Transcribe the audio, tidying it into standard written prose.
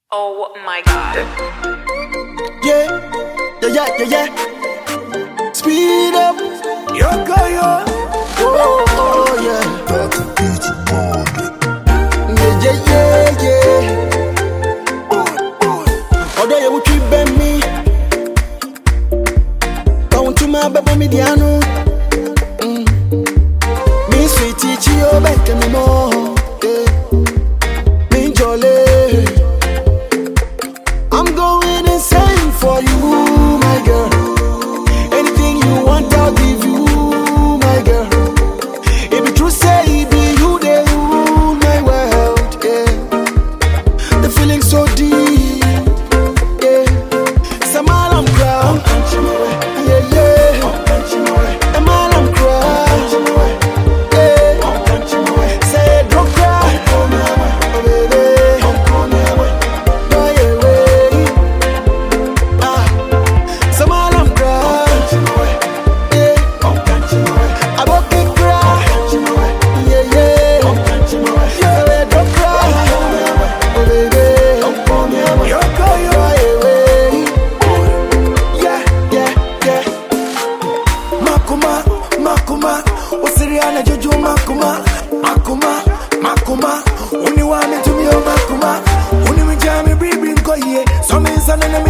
Oh my god. Yeah. Speed up. Yo. Oh, yeah. Yeah. Although you would keep me, come to my baby, me diano. Me sweet teacher, you back me more. Me jolly. I'm going insane for you, my girl. Anything you want, I'll give you, my girl. If it true, say it be you, they rule my world, yeah. The feeling so deep, yeah. Samal, I'm proud, yeah. Samal, I'm proud, yeah. Say, don't cry, oh, baby. Makuma, uni wa me to me o makuma, uni mi jami bribi nko ye, so me sana na